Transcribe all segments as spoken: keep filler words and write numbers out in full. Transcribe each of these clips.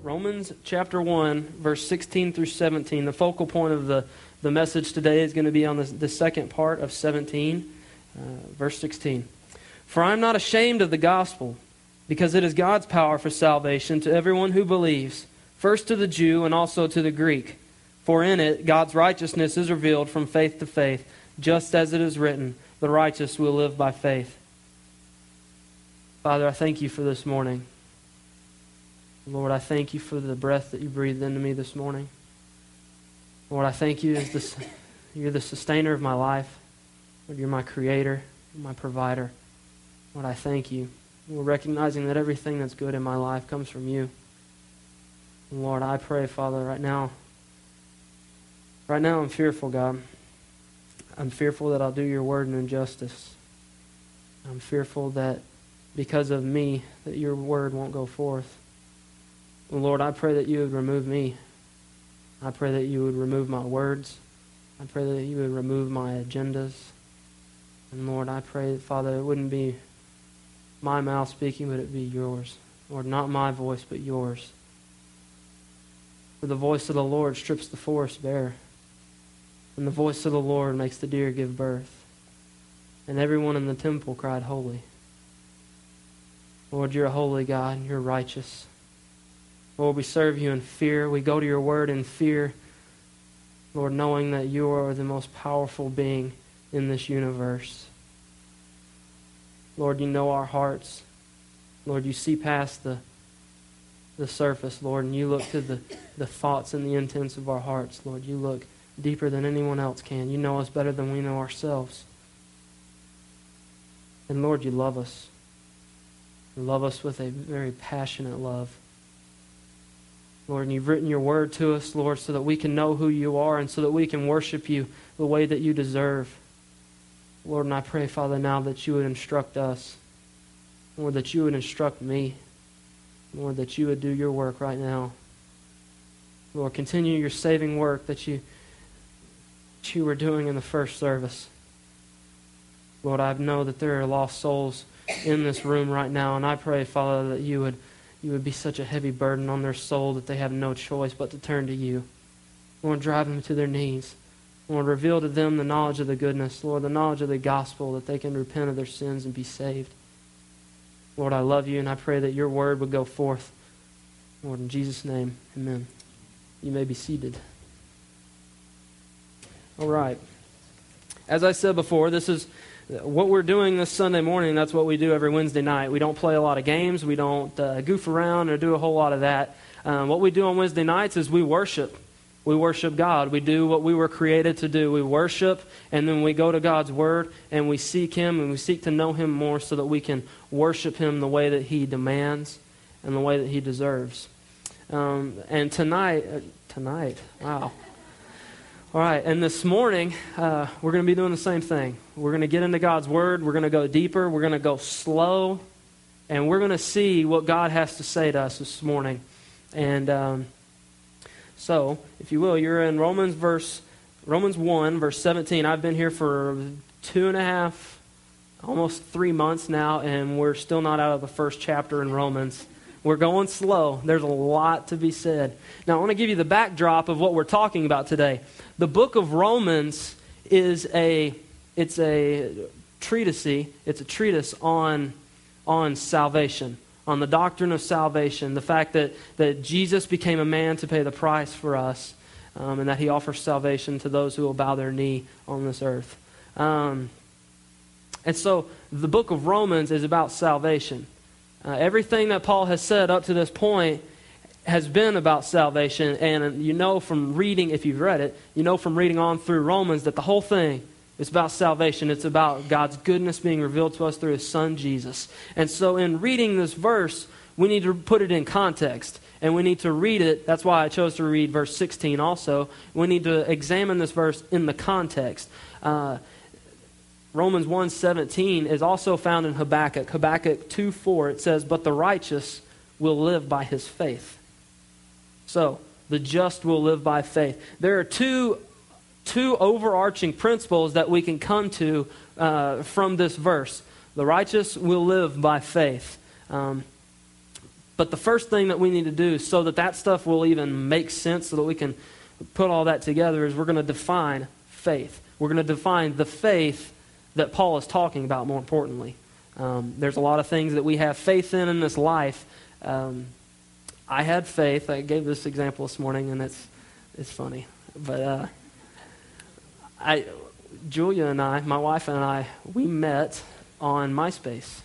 Romans chapter one, verse sixteen through seventeen. The focal point of the, the message today is going to be on the, the second part of seventeen, uh, verse sixteen. For I am not ashamed of the gospel, because it is God's power for salvation to everyone who believes, first to the Jew and also to the Greek. For in it God's righteousness is revealed from faith to faith, just as it is written, the righteous will live by faith. Father, I thank you for this morning. Lord, I thank you for the breath that you breathed into me this morning. Lord, I thank you as the, you're the sustainer of my life. Lord, you're my creator, you're my provider. Lord, I thank you. We're recognizing that everything that's good in my life comes from you. And Lord, I pray, Father, right now, right now I'm fearful, God. I'm fearful that I'll do your word an injustice. I'm fearful that because of me, that your word won't go forth. And Lord, I pray that you would remove me. I pray that you would remove my words. I pray that you would remove my agendas. And Lord, I pray, Father, it wouldn't be my mouth speaking, but it be yours. Lord, not my voice, but yours. For the voice of the Lord strips the forest bare, and the voice of the Lord makes the deer give birth. And everyone in the temple cried, holy. Lord, you're a holy God, and you're righteous. Lord, we serve you in fear. We go to your word in fear. Lord, knowing that you are the most powerful being in this universe. Lord, you know our hearts. Lord, you see past the, the surface, Lord, and you look to the, the thoughts and the intents of our hearts. Lord, you look deeper than anyone else can. You know us better than we know ourselves. And Lord, you love us. You love us with a very passionate love. Lord, and you've written your word to us, Lord, so that we can know who you are and so that we can worship you the way that you deserve. Lord, and I pray, Father, now that you would instruct us. Lord, that you would instruct me. Lord, that you would do your work right now. Lord, continue your saving work that you, that you were doing in the first service. Lord, I know that there are lost souls in this room right now, and I pray, Father, that you would You would be such a heavy burden on their soul that they have no choice but to turn to you. Lord, drive them to their knees. Lord, reveal to them the knowledge of the goodness, Lord, the knowledge of the gospel, that they can repent of their sins and be saved. Lord, I love you, and I pray that your word would go forth. Lord, in Jesus' name, amen. You may be seated. All right. As I said before, this is what we're doing this Sunday morning. That's what we do every Wednesday night. We don't play a lot of games. We don't uh, goof around or do a whole lot of that. Um, what we do on Wednesday nights is we worship. We worship God. We do what we were created to do. We worship, and then we go to God's Word, and we seek Him, and we seek to know Him more so that we can worship Him the way that He demands and the way that He deserves. Um, and tonight, uh, tonight, wow. All right, and this morning, uh, we're going to be doing the same thing. We're going to get into God's Word. We're going to go deeper. We're going to go slow. And we're going to see what God has to say to us this morning. And um, so, if you will, you're in Romans verse, Romans one, verse seventeen. I've been here for two and a half, almost three months now, and we're still not out of the first chapter in Romans. We're going slow. There's a lot to be said. Now, I want to give you the backdrop of what we're talking about today. The book of Romans is a it's a treatise. It's a treatise on on salvation, on the doctrine of salvation, the fact that that Jesus became a man to pay the price for us, um, and that He offers salvation to those who will bow their knee on this earth. Um, and so, the book of Romans is about salvation. Uh, everything that Paul has said up to this point has been about salvation, and you know from reading, if you've read it, you know from reading on through Romans that the whole thing is about salvation. It's about God's goodness being revealed to us through His Son, Jesus. And so in reading this verse, we need to put it in context, and we need to read it. That's why I chose to read verse sixteen also. We need to examine this verse in the context. Uh, Romans one seventeen is also found in Habakkuk. Habakkuk two four, it says, "But the righteous will live by his faith." So, the just will live by faith. There are two, two overarching principles that we can come to uh, from this verse. The righteous will live by faith. Um, But the first thing that we need to do so that that stuff will even make sense, so that we can put all that together, is we're going to define faith. We're going to define the faith that Paul is talking about, more importantly. Um, there's a lot of things that we have faith in in this life. Um, I had faith. I gave this example this morning, and it's it's funny. But uh, I, Julia and I, my wife and I, we met on MySpace.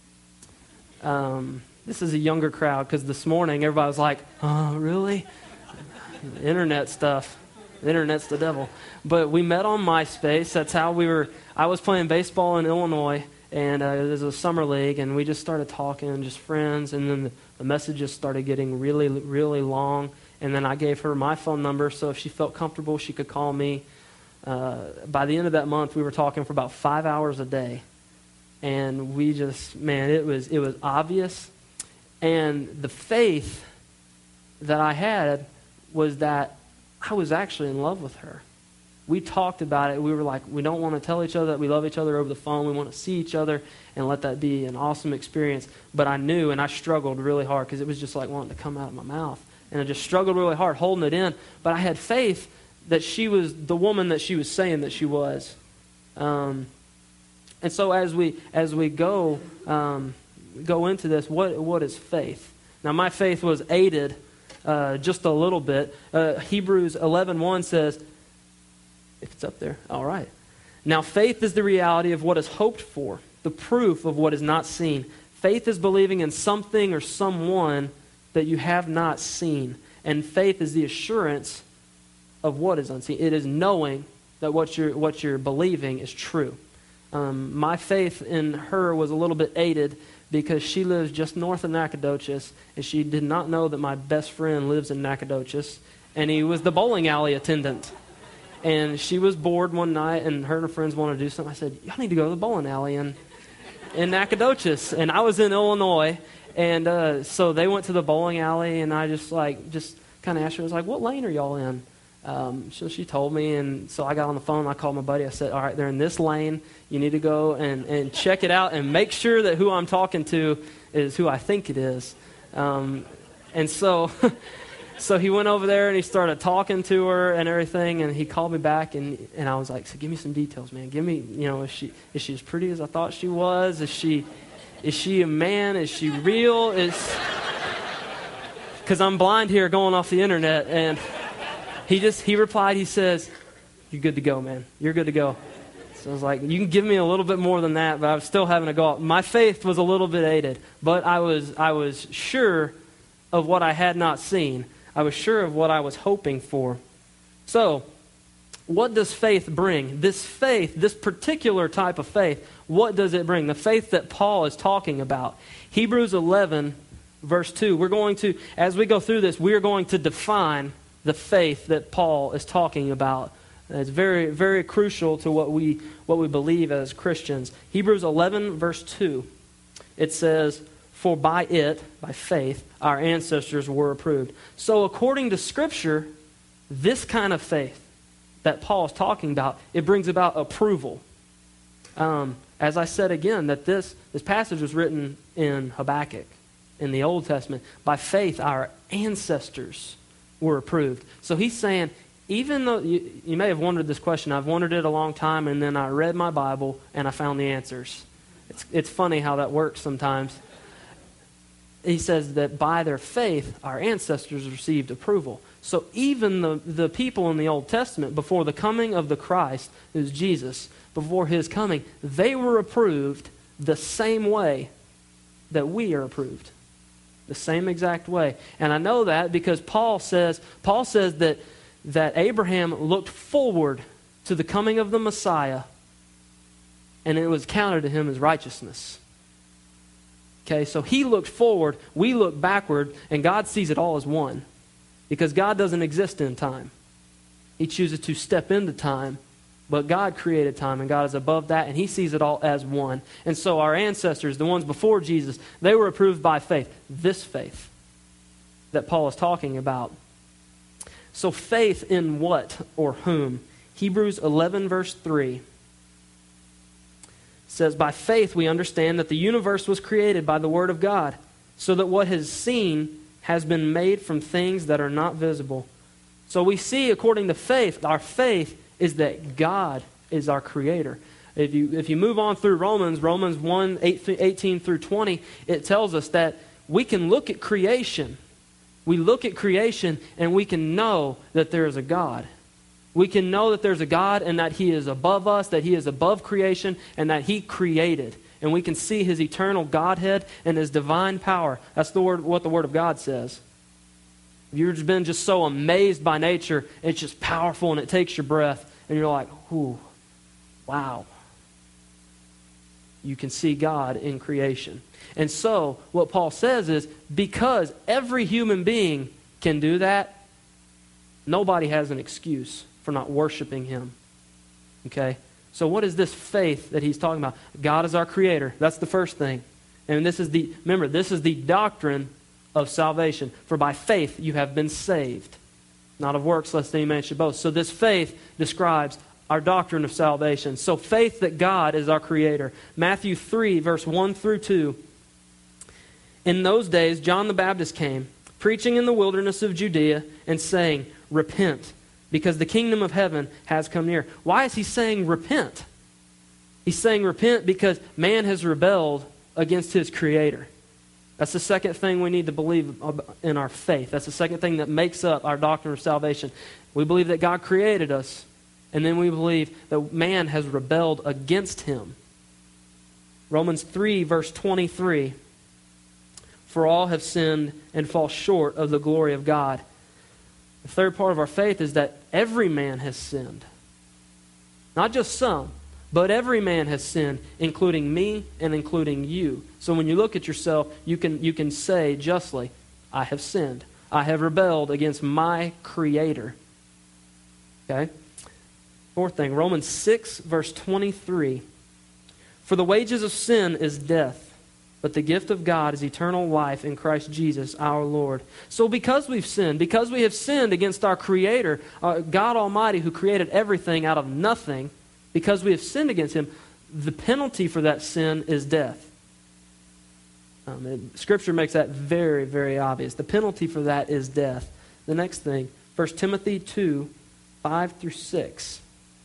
Um, this is a younger crowd, because this morning everybody was like, "Oh, really? Internet stuff. The internet's the devil." But we met on MySpace. That's how we were. I was playing baseball in Illinois, and uh, it was a summer league, and we just started talking, just friends, and then the, the messages started getting really, really long, and then I gave her my phone number, so if she felt comfortable, she could call me. Uh, by the end of that month, we were talking for about five hours a day, and we just, man, it was it was obvious, and the faith that I had was that I was actually in love with her. We talked about it. We were like, we don't want to tell each other that we love each other over the phone. We want to see each other and let that be an awesome experience. But I knew, and I struggled really hard, because it was just like wanting to come out of my mouth. And I just struggled really hard holding it in. But I had faith that she was the woman that she was saying that she was. Um, and so as we as we go um, go into this, what what is faith? Now, my faith was aided uh, just a little bit. Uh, Hebrews eleven one says, if it's up there, all right. Now, faith is the reality of what is hoped for, the proof of what is not seen. Faith is believing in something or someone that you have not seen. And faith is the assurance of what is unseen. It is knowing that what you're, what you're believing is true. Um, my faith in her was a little bit aided because she lives just north of Nacogdoches, and she did not know that my best friend lives in Nacogdoches, and he was the bowling alley attendant. And she was bored one night, and her and her friends wanted to do something. I said, y'all need to go to the bowling alley in, in Nacogdoches. And I was in Illinois, and uh, so they went to the bowling alley, and I just like just kind of asked her, I was like, what lane are y'all in? Um, so she told me, and so I got on the phone, I called my buddy, I said, all right, they're in this lane. You need to go and, and check it out and make sure that who I'm talking to is who I think it is. Um, and so... So he went over there and he started talking to her and everything, and he called me back, and, and I was like, so give me some details, man. Give me, you know, is she is she as pretty as I thought she was? Is she is she a man? Is she real? Is because I'm blind here going off the internet. And he just he replied, he says, you're good to go, man. You're good to go. So I was like, you can give me a little bit more than that, but I was still having to go. My faith was a little bit aided, but I was I was sure of what I had not seen. I was sure of what I was hoping for. So, what does faith bring? This faith, this particular type of faith, what does it bring? The faith that Paul is talking about. Hebrews eleven, verse two. We're going to, as we go through this, we're going to define the faith that Paul is talking about. And it's very, very crucial to what we what we believe as Christians. Hebrews eleven, verse two. It says, for by it, by faith, our ancestors were approved. So according to Scripture, this kind of faith that Paul is talking about, it brings about approval. Um, as I said again, that this, this passage was written in Habakkuk, in the Old Testament. By faith, our ancestors were approved. So he's saying, even though, you, you may have wondered this question, I've wondered it a long time, and then I read my Bible, and I found the answers. It's, it's funny how that works sometimes. He says that by their faith, our ancestors received approval. So even the, the people in the Old Testament, before the coming of the Christ, who's Jesus, before his coming, they were approved the same way that we are approved. The same exact way. And I know that because Paul says, Paul says that, that Abraham looked forward to the coming of the Messiah, and it was counted to him as righteousness. Okay, so he looked forward, we look backward, and God sees it all as one. Because God doesn't exist in time. He chooses to step into time, but God created time, and God is above that, and he sees it all as one. And so our ancestors, the ones before Jesus, they were approved by faith. This faith that Paul is talking about. So faith in what or whom? Hebrews eleven, verse three. Says, by faith we understand that the universe was created by the word of God, so that what is seen has been made from things that are not visible. So we see, according to faith, our faith is that God is our creator. If you if you move on through Romans, Romans one, eighteen through twenty, it tells us that we can look at creation. We look at creation and we can know that there is a God. We can know that there's a God and that He is above us, that He is above creation, and that He created. And we can see His eternal Godhead and His divine power. That's the word, what the Word of God says. If you've been just so amazed by nature, it's just powerful and it takes your breath, and you're like, ooh, wow. You can see God in creation. And so, what Paul says is, because every human being can do that, nobody has an excuse for not worshiping Him. Okay? So what is this faith that he's talking about? God is our creator. That's the first thing. And this is the, remember, this is the doctrine of salvation. For by faith you have been saved, not of works, lest any man should boast. So this faith describes our doctrine of salvation. So faith that God is our creator. Matthew three, verse one through two. In those days, John the Baptist came, preaching in the wilderness of Judea and saying, repent, because the kingdom of heaven has come near. Why is he saying repent? He's saying repent because man has rebelled against his creator. That's the second thing we need to believe in our faith. That's the second thing that makes up our doctrine of salvation. We believe that God created us, and then we believe that man has rebelled against Him. Romans three, verse twenty-three. For all have sinned and fall short of the glory of God. The third part of our faith is that every man has sinned. Not just some, but every man has sinned, including me and including you. So when you look at yourself, you can, you can say justly, I have sinned. I have rebelled against my Creator. Okay? Fourth thing, Romans six, verse twenty-three. For the wages of sin is death, but the gift of God is eternal life in Christ Jesus our Lord. So because we've sinned, because we have sinned against our Creator, uh, God Almighty who created everything out of nothing, because we have sinned against Him, the penalty for that sin is death. Um, it, Scripture makes that very, very obvious. The penalty for that is death. The next thing, First Timothy two, five through six.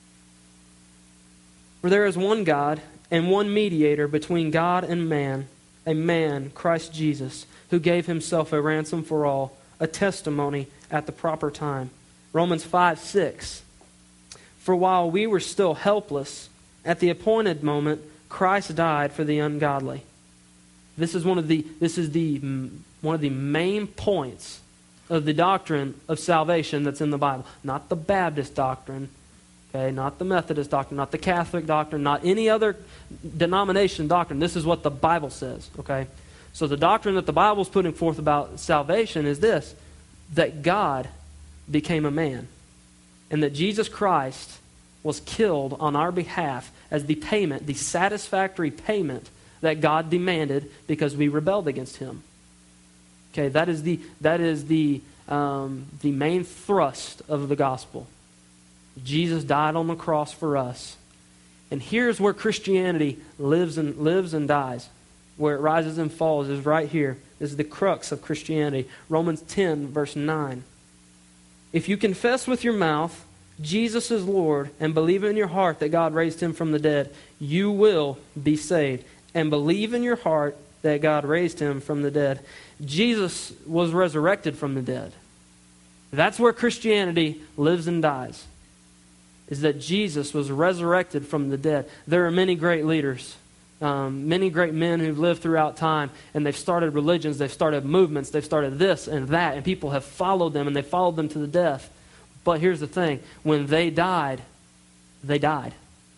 For there is one God and one mediator between God and man, a man, Christ Jesus, who gave Himself a ransom for all, a testimony at the proper time. Romans five, six. For while we were still helpless, at the appointed moment, Christ died for the ungodly. This is one of the this is the one of the main points of the doctrine of salvation that's in the Bible. Not the Baptist doctrine, okay, not the Methodist doctrine, not the Catholic doctrine, not any other denomination doctrine. This is what the Bible says, okay? So the doctrine that the Bible is putting forth about salvation is this, that God became a man, and that Jesus Christ was killed on our behalf as the payment, the satisfactory payment that God demanded because we rebelled against Him. Okay, that is the that is the um, the main thrust of the gospel. Jesus died on the cross for us, and here's where Christianity lives and lives and dies, where it rises and falls is right here. This is the crux of Christianity. Romans ten, verse nine. If you confess with your mouth Jesus is Lord and believe in your heart that God raised Him from the dead, you will be saved. And believe in your heart that God raised Him from the dead. Jesus was resurrected from the dead. That's where Christianity lives and dies, is that Jesus was resurrected from the dead. There are many great leaders, um, many great men who've lived throughout time, and they've started religions, they've started movements, they've started this and that, and people have followed them, and they followed them to the death. But here's the thing, when they died, they died.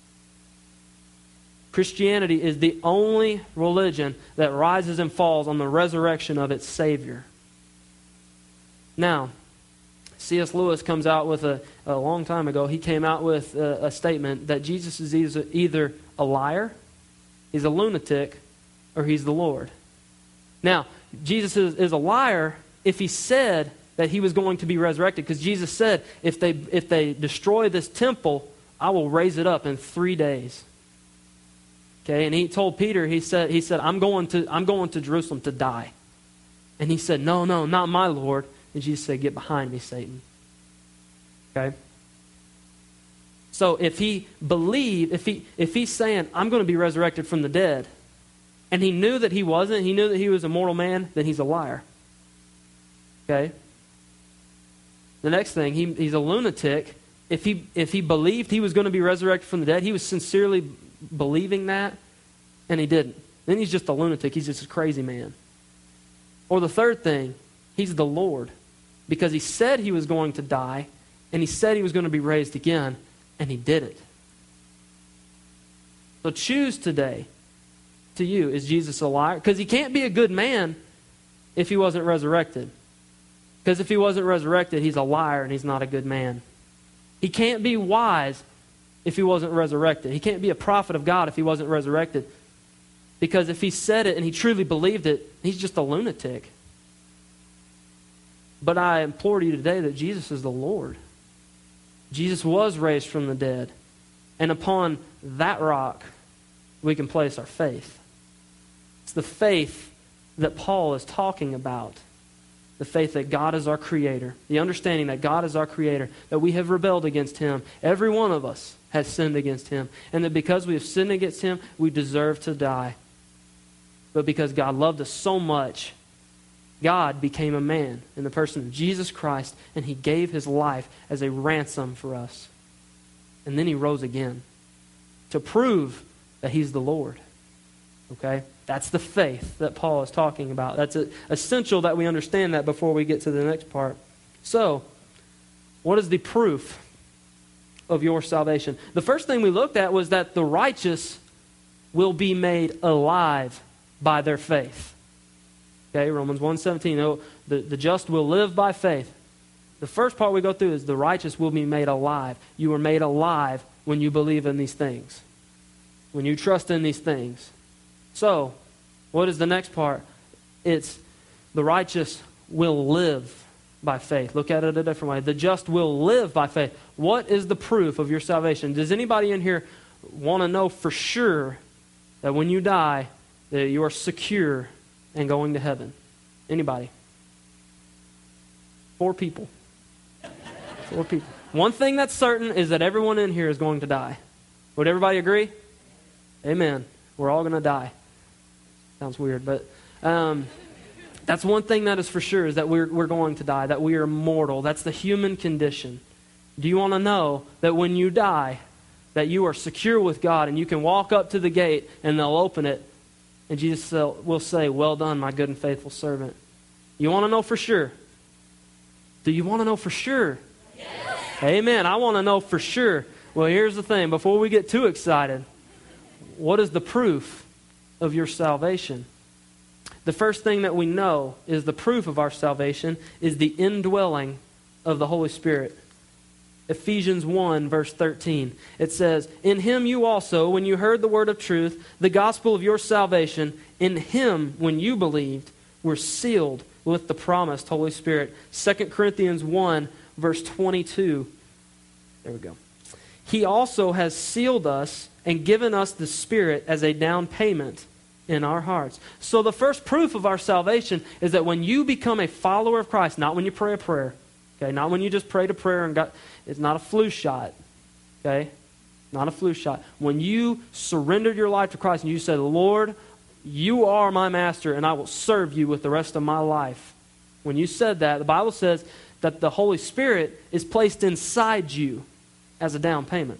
Christianity is the only religion that rises and falls on the resurrection of its Savior. Now, C S Lewis comes out with a, a long time ago, he came out with a, a statement that Jesus is either, either a liar, he's a lunatic, or he's the Lord. Now, Jesus is, is a liar if he said that he was going to be resurrected, because Jesus said, if they if they destroy this temple, I will raise it up in three days. Okay, and he told Peter, he said, he said, I'm going to I'm going to Jerusalem to die. And he said, no, no, not my Lord. And Jesus said, get behind me, Satan. Okay? So if he believed, if he if he's saying, I'm going to be resurrected from the dead, and he knew that he wasn't, he knew that he was a mortal man, then he's a liar. Okay? The next thing, he, he's a lunatic. If he if he believed he was going to be resurrected from the dead, he was sincerely believing that, and he didn't. Then he's just a lunatic. He's just a crazy man. Or the third thing, he's the Lord. Because he said he was going to die, and he said he was going to be raised again, and he didn't. So choose today to you, is Jesus a liar? Because he can't be a good man if he wasn't resurrected. Because if he wasn't resurrected, he's a liar and he's not a good man. He can't be wise if he wasn't resurrected. He can't be a prophet of God if he wasn't resurrected. Because if he said it and he truly believed it, he's just a lunatic. But I implore to you today that Jesus is the Lord. Jesus was raised from the dead. And upon that rock, we can place our faith. It's the faith that Paul is talking about. The faith that God is our creator. The understanding that God is our creator. That we have rebelled against him. Every one of us has sinned against him. And that because we have sinned against him, we deserve to die. But because God loved us so much, God became a man in the person of Jesus Christ, and he gave his life as a ransom for us. And then he rose again to prove that he's the Lord. Okay? That's the faith that Paul is talking about. That's essential that we understand that before we get to the next part. So, what is the proof of your salvation? The first thing we looked at was that the righteous will be made alive by their faith. Okay, Romans one seventeen, oh, the, the just will live by faith. The first part we go through is the righteous will be made alive. You are made alive when you believe in these things. When you trust in these things. So, what is the next part? It's the righteous will live by faith. Look at it a different way. The just will live by faith. What is the proof of your salvation? Does anybody in here want to know for sure that when you die, that you are secure and going to heaven? Anybody? Four people. Four people. One thing that's certain is that everyone in here is going to die. Would everybody agree? Amen. We're all going to die. Sounds weird, but um, that's one thing that is for sure, is that we're, we're going to die, that we are mortal. That's the human condition. Do you want to know that when you die, that you are secure with God and you can walk up to the gate and they'll open it and Jesus will say, well done, my good and faithful servant. You want to know for sure? Do you want to know for sure? Yes. Amen. I want to know for sure. Well, here's the thing. Before we get too excited, what is the proof of your salvation? The first thing that we know is the proof of our salvation is the indwelling of the Holy Spirit. Ephesians one, verse thirteen. It says, in him you also, when you heard the word of truth, the gospel of your salvation, in him, when you believed, were sealed with the promised Holy Spirit. Second Corinthians one, verse twenty-two. There we go. He also has sealed us and given us the Spirit as a down payment in our hearts. So the first proof of our salvation is that when you become a follower of Christ, not when you pray a prayer, okay, not when you just prayed a prayer and got, it's not a flu shot, okay, not a flu shot. When you surrendered your life to Christ and you said, Lord, you are my master and I will serve you with the rest of my life. When you said that, the Bible says that the Holy Spirit is placed inside you as a down payment.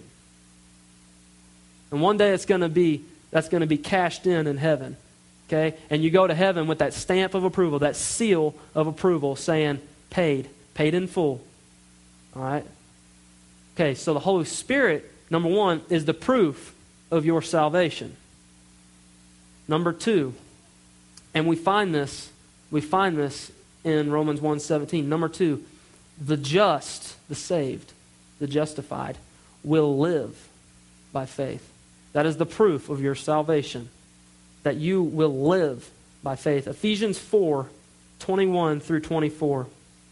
And one day it's going to be, that's going to be cashed in in heaven. Okay? And you go to heaven with that stamp of approval, that seal of approval saying, paid, paid in full. All right? Okay, so the Holy Spirit, number one, is the proof of your salvation. Number two, and we find this, we find this in Romans one seventeen. Number two, the just, the saved, the justified, will live by faith. That is the proof of your salvation, that you will live by faith. Ephesians four, twenty-one through twenty-four.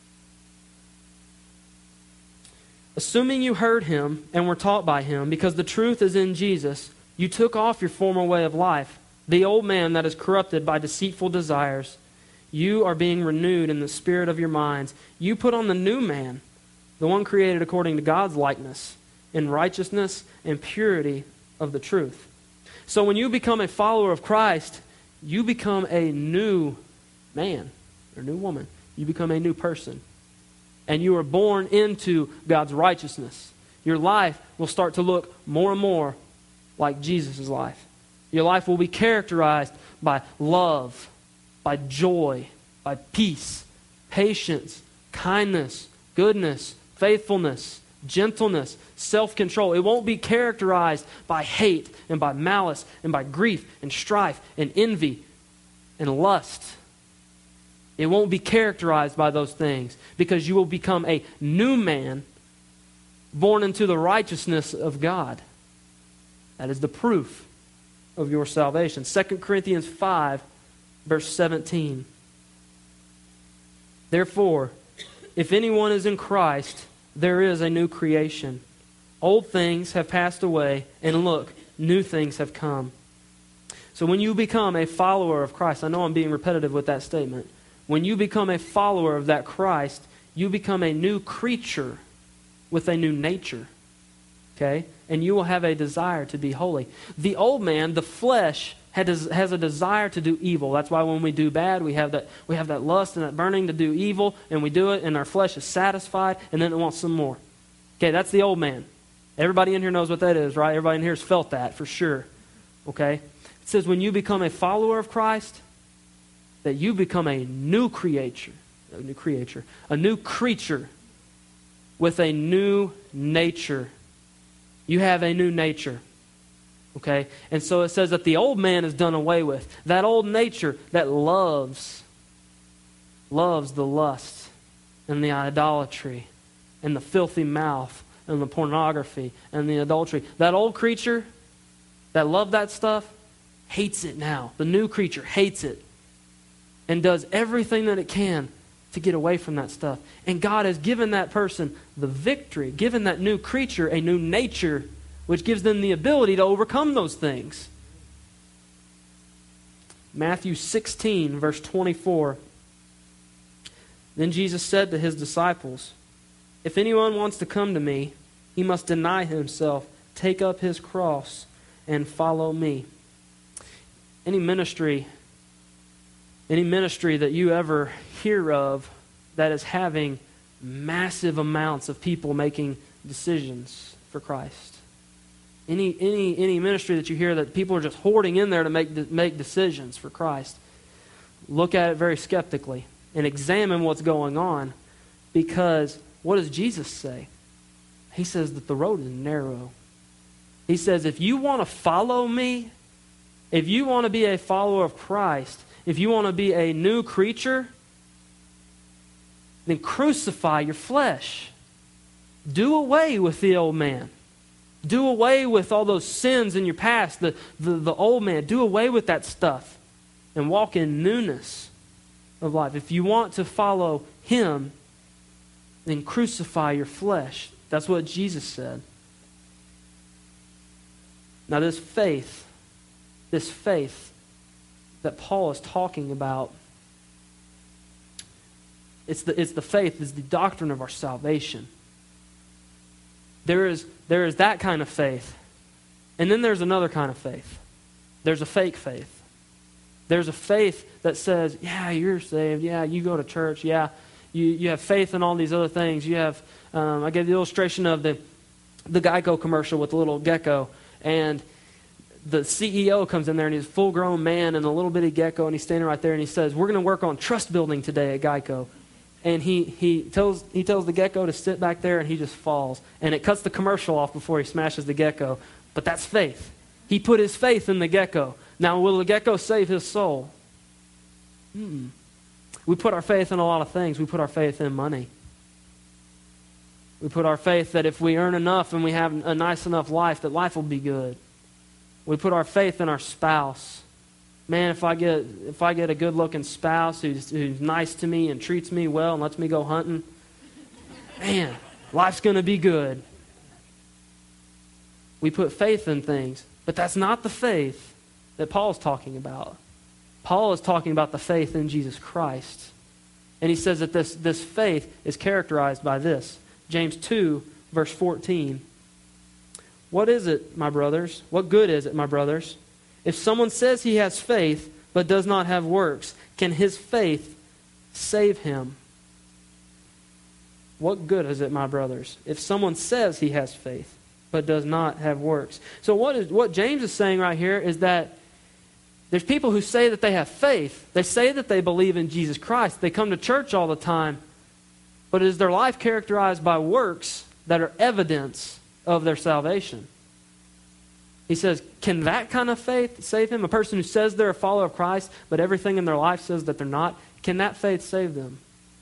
Assuming you heard him and were taught by him, because the truth is in Jesus, you took off your former way of life, the old man that is corrupted by deceitful desires. You are being renewed in the spirit of your minds. You put on the new man, the one created according to God's likeness, in righteousness and purity of the truth. So when you become a follower of Christ, you become a new man or new woman. You become a new person. And you are born into God's righteousness. Your life will start to look more and more like Jesus' life. Your life will be characterized by love, by joy, by peace, patience, kindness, goodness, faithfulness, gentleness, self-control. It won't be characterized by hate and by malice and by grief and strife and envy and lust. It won't be characterized by those things because you will become a new man born into the righteousness of God. That is the proof of your salvation. Second Corinthians five, verse seventeen. Therefore, if anyone is in Christ, there is a new creation. Old things have passed away, and look, new things have come. So when you become a follower of Christ, I know I'm being repetitive with that statement. When you become a follower of that Christ, you become a new creature with a new nature. Okay? And you will have a desire to be holy. The old man, the flesh, has a desire to do evil. That's why when we do bad, we have that we have that lust and that burning to do evil, and we do it, and our flesh is satisfied, and then it wants some more. Okay, that's the old man. Everybody in here knows what that is, right? Everybody in here has felt that for sure. Okay? It says when you become a follower of Christ, that you become a new creature, a new creature, a new creature with a new nature. You have a new nature. Okay? And so it says that the old man is done away with. That old nature that loves, loves the lust and the idolatry and the filthy mouth and the pornography and the adultery. That old creature that loved that stuff hates it now. The new creature hates it and does everything that it can to get away from that stuff. And God has given that person the victory, given that new creature a new nature, which gives them the ability to overcome those things. Matthew sixteen, verse twenty-four. Then Jesus said to his disciples, if anyone wants to come to me, he must deny himself, take up his cross, and follow me. Any ministry, any ministry that you ever hear of that is having massive amounts of people making decisions for Christ. Any any any ministry that you hear that people are just hoarding in there to make make decisions for Christ, look at it very skeptically and examine what's going on, because what does Jesus say? He says that the road is narrow. He says if you want to follow me, if you want to be a follower of Christ, if you want to be a new creature, then crucify your flesh. Do away with the old man. Do away with all those sins in your past, the, the, the old man. Do away with that stuff and walk in newness of life. If you want to follow him, then crucify your flesh. That's what Jesus said. Now this faith, this faith that Paul is talking about, it's the, it's the faith, it's the doctrine of our salvation. There is, there is that kind of faith. And then there's another kind of faith. There's a fake faith. There's a faith that says, yeah, you're saved. Yeah, you go to church. Yeah, you, you have faith in all these other things. You have, um, I gave the illustration of the, the Geico commercial with the little gecko. And the C E O comes in there and he's a full-grown man and a little bitty gecko, and he's standing right there and he says, we're going to work on trust building today at Geico. And he, he tells he tells the gecko to sit back there, and he just falls. And it cuts the commercial off before he smashes the gecko. But that's faith. He put his faith in the gecko. Now, will the gecko save his soul? Mm-mm. We put our faith in a lot of things. We put our faith in money. We put our faith that if we earn enough and we have a nice enough life, that life will be good. We put our faith in our spouse. Man, if I get if I get a good-looking spouse who's, who's nice to me and treats me well and lets me go hunting, man, life's going to be good. We put faith in things, but that's not the faith that Paul's talking about. Paul is talking about the faith in Jesus Christ. And he says that this, this faith is characterized by this. James two, verse fourteen. What is it, my brothers? What good is it, my brothers? If someone says he has faith but does not have works, can his faith save him? What good is it, my brothers, if someone says he has faith but does not have works? So what is what James is saying right here is that there's people who say that they have faith. They say that they believe in Jesus Christ. They come to church all the time. But is their life characterized by works that are evidence of their salvation? He says, can that kind of faith save him? A person who says they're a follower of Christ, but everything in their life says that they're not, can that faith save them?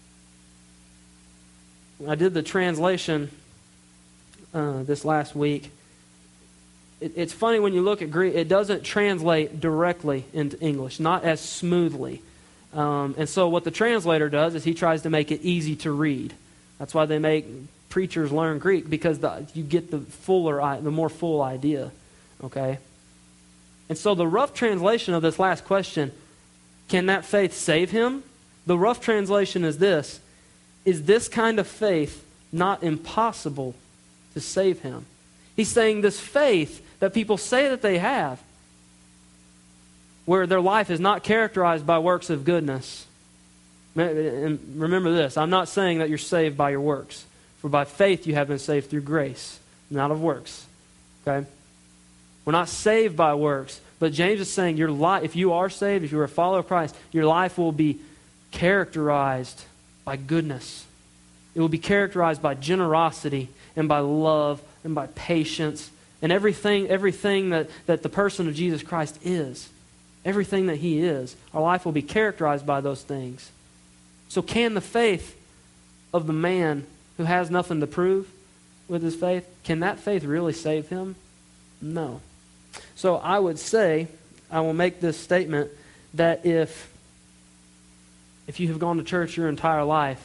I did the translation uh, this last week. It, it's funny when you look at Greek, it doesn't translate directly into English, not as smoothly. Um, and so what the translator does is he tries to make it easy to read. That's why they make preachers learn Greek, because the, you get the fuller, the more full idea. Okay? And so the rough translation of this last question, can that faith save him? The rough translation is this: is this kind of faith not impossible to save him? He's saying this faith that people say that they have, where their life is not characterized by works of goodness. And remember this, I'm not saying that you're saved by your works. For by faith you have been saved through grace, not of works. Okay? We're not saved by works. But James is saying your life, if you are saved, if you're a follower of Christ, your life will be characterized by goodness. It will be characterized by generosity and by love and by patience and everything, everything that, that the person of Jesus Christ is. Everything that he is. Our life will be characterized by those things. So can the faith of the man who has nothing to prove with his faith, can that faith really save him? No. So I would say, I will make this statement, that if, if you have gone to church your entire life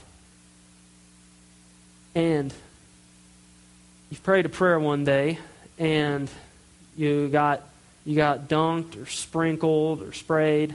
and you've prayed a prayer one day and you got you got dunked or sprinkled or sprayed,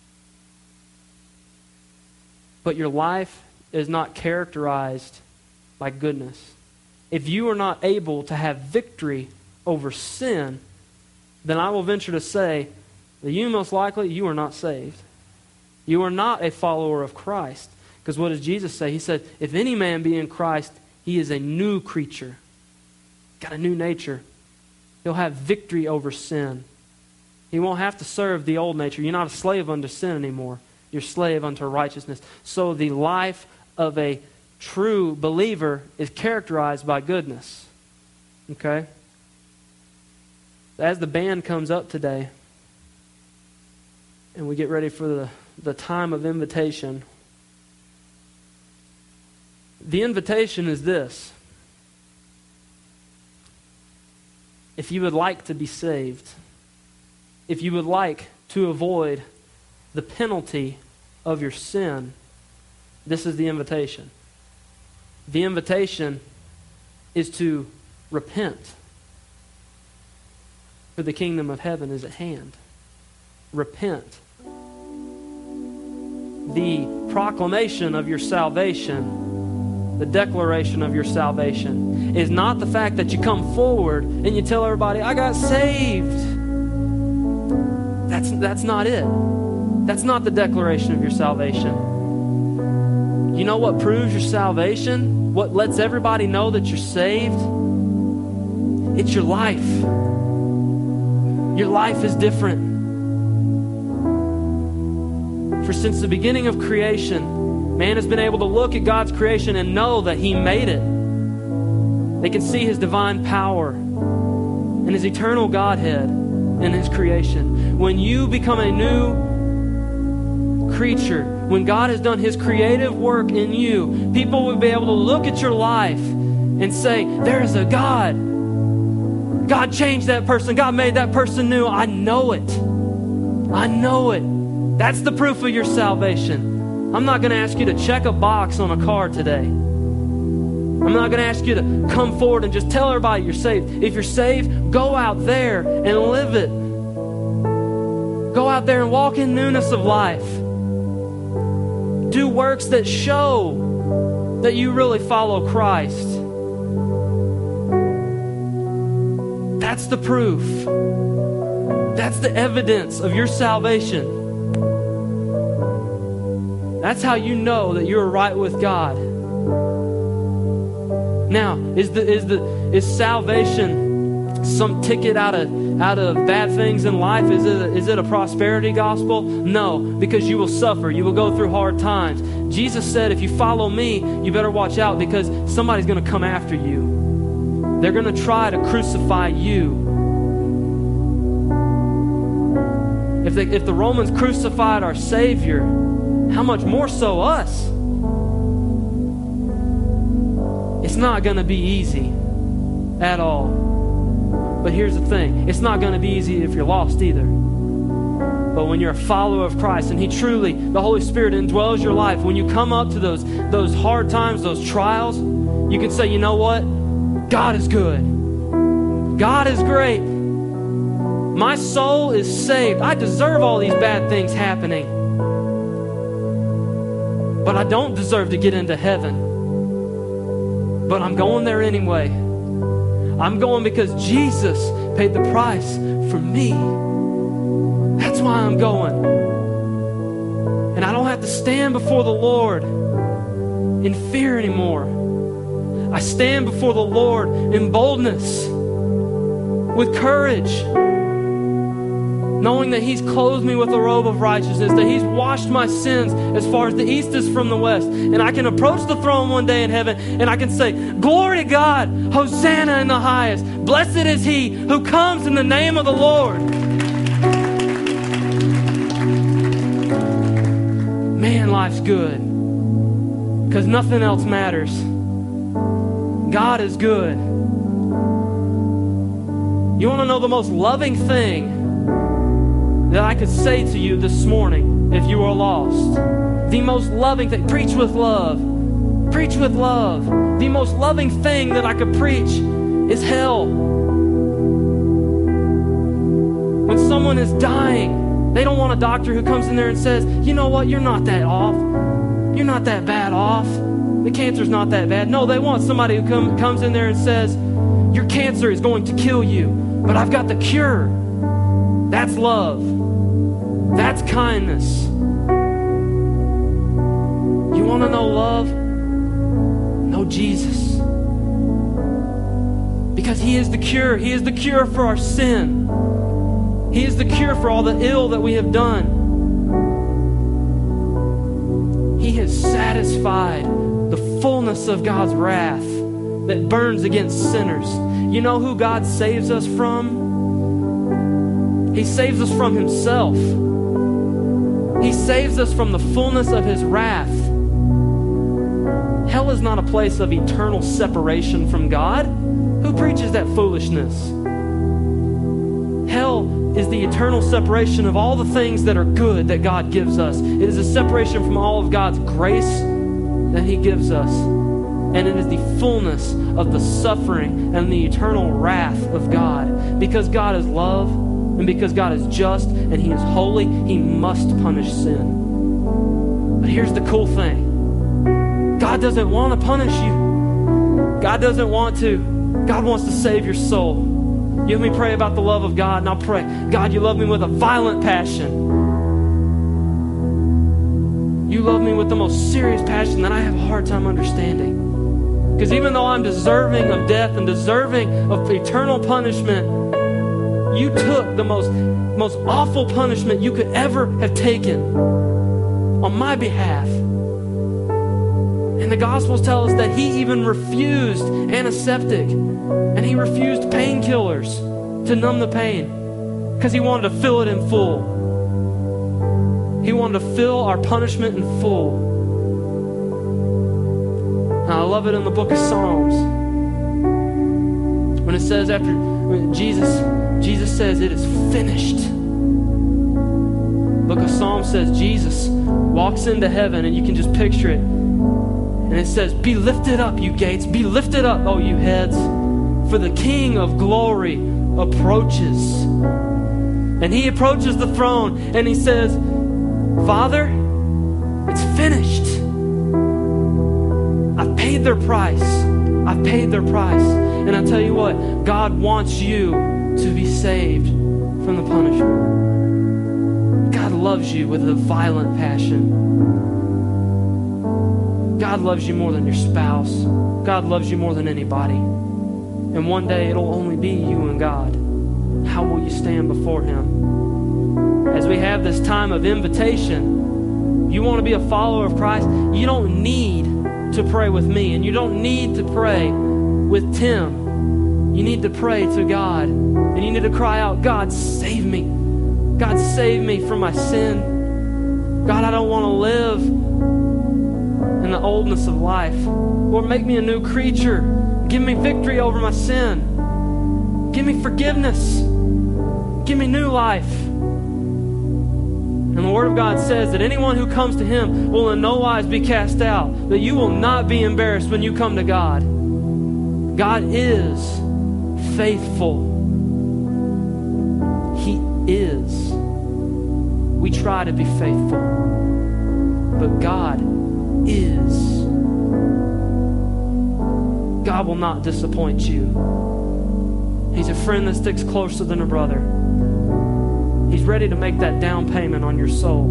but your life is not characterized by goodness. If you are not able to have victory over sin, then I will venture to say that you most likely, you are not saved. You are not a follower of Christ. Because what does Jesus say? He said, if any man be in Christ, he is a new creature. Got a new nature. He'll have victory over sin. He won't have to serve the old nature. You're not a slave unto sin anymore. You're a slave unto righteousness. So the life of a true believer is characterized by goodness. Okay? As the band comes up today and we get ready for the, the time of invitation, the invitation is this: if you would like to be saved, if you would like to avoid the penalty of your sin, this is the invitation. The invitation is to repent, for the kingdom of heaven is at hand. Repent. The proclamation of your salvation, the declaration of your salvation, is not the fact that you come forward and you tell everybody, I got saved. That's, that's not it. That's not the declaration of your salvation. You know what proves your salvation? What lets everybody know that you're saved? It's your life. Your life is different. For since the beginning of creation, man has been able to look at God's creation and know that He made it. They can see His divine power and His eternal Godhead in His creation. When you become a new creature, when God has done His creative work in you, people will be able to look at your life and say, there is a God. God changed that person. God made that person new. I know it. I know it. That's the proof of your salvation. I'm not going to ask you to check a box on a card today. I'm not going to ask you to come forward and just tell everybody you're saved. If you're saved, go out there and live it. Go out there and walk in newness of life. Do works that show that you really follow Christ. That's the proof. That's the evidence of your salvation. That's how you know that you're right with God. Now, is the is the is salvation some ticket out of out of bad things in life? Is it is it a prosperity gospel? No, because you will suffer. You will go through hard times. Jesus said, if you follow me, you better watch out, because somebody's going to come after you. They're going to try to crucify you. If they, if the Romans crucified our Savior, how much more so us? It's not going to be easy at all. But here's the thing. It's not going to be easy if you're lost either. But when you're a follower of Christ and He truly, the Holy Spirit indwells your life, when you come up to those, those hard times, those trials, you can say, you know what? God is good. God is great. My soul is saved. I deserve all these bad things happening. But I don't deserve to get into heaven. But I'm going there anyway. I'm going because Jesus paid the price for me. That's why I'm going. And I don't have to stand before the Lord in fear anymore. I stand before the Lord in boldness, with courage, knowing that He's clothed me with a robe of righteousness, that He's washed my sins as far as the east is from the west. And I can approach the throne one day in heaven and I can say, glory to God, Hosanna in the highest. Blessed is He who comes in the name of the Lord. Man, life's good because nothing else matters. God is good. You want to know the most loving thing that I could say to you this morning if you are lost? The most loving thing. Preach with love. Preach with love. The most loving thing that I could preach is hell. When someone is dying, they don't want a doctor who comes in there and says, you know what, you're not that off. You're not that bad off. The cancer's not that bad. No, they want somebody who come, comes in there and says, your cancer is going to kill you, but I've got the cure. That's love. That's kindness. You want to know love? Know Jesus. Because He is the cure. He is the cure for our sin. He is the cure for all the ill that we have done. He has satisfied the fullness of God's wrath that burns against sinners. You know who God saves us from? He saves us from Himself. He saves us from the fullness of His wrath. Hell is not a place of eternal separation from God. Who preaches that foolishness? Hell is the eternal separation of all the things that are good that God gives us. It is a separation from all of God's grace that He gives us. And it is the fullness of the suffering and the eternal wrath of God. Because God is love, and because God is just, and He is holy, He must punish sin. But here's the cool thing. God doesn't want to punish you. God doesn't want to. God wants to save your soul. You let me pray about the love of God, and I'll pray, God, you love me with a violent passion. You love me with the most serious passion that I have a hard time understanding. Because even though I'm deserving of death and deserving of eternal punishment, you took the most, most awful punishment you could ever have taken on my behalf. And the Gospels tell us that He even refused antiseptic, and He refused painkillers to numb the pain because He wanted to fill it in full. He wanted to fill our punishment in full. Now, I love it in the book of Psalms when it says after when Jesus Jesus says it is finished. The book of Psalms says Jesus walks into heaven, and you can just picture it. And it says, be lifted up, you gates. Be lifted up, oh, you heads. For the King of glory approaches. And he approaches the throne and he says, Father, it's finished. I've paid their price. I've paid their price. And I tell you what, God wants you to be saved from the punishment. God loves you with a violent passion. God loves you more than your spouse. God loves you more than anybody. And one day it'll only be you and God. How will you stand before Him? As we have this time of invitation, you want to be a follower of Christ, you don't need to pray with me, and you don't need to pray with Tim. You need to pray to God, and you need to cry out, God, save me. God, save me from my sin. God, I don't want to live in the oldness of life. Lord, make me a new creature. Give me victory over my sin. Give me forgiveness. Give me new life. And the Word of God says that anyone who comes to Him will in no wise be cast out. That you will not be embarrassed when you come to God. God is faithful. He is. We try to be faithful. But God is. God will not disappoint you. He's a friend that sticks closer than a brother. He's ready to make that down payment on your soul.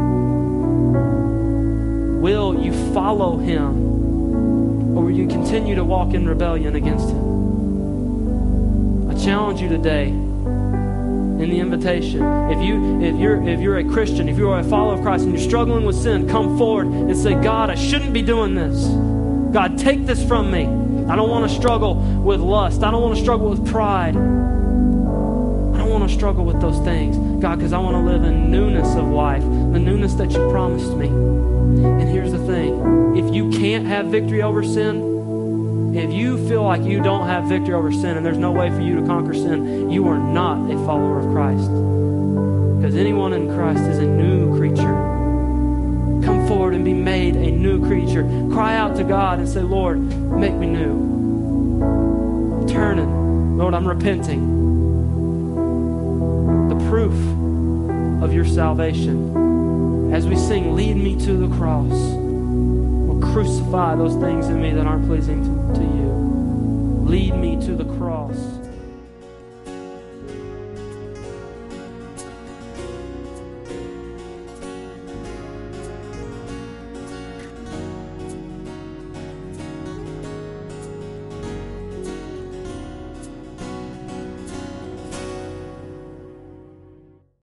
Will you follow Him, or will you continue to walk in rebellion against Him? I challenge you today in the invitation. If you if you're if you're a Christian, if you're a follower of Christ and you're struggling with sin, come forward and say, God, I shouldn't be doing this. God, take this from me. I don't want to struggle with lust. I don't want to struggle with pride. I don't want to struggle with those things, God, because I want to live in newness of life, the newness that you promised me. And here's the thing. If you can't have victory over sin, if you feel like you don't have victory over sin and there's no way for you to conquer sin, you are not a follower of Christ. Because anyone in Christ is a new creature. Come forward and be made a new creature. Cry out to God and say, Lord, make me new. I'm turning. Lord, I'm repenting. The proof of your salvation. As we sing, lead me to the cross. Or crucify those things in me that aren't pleasing to, to you. Lead me to the cross.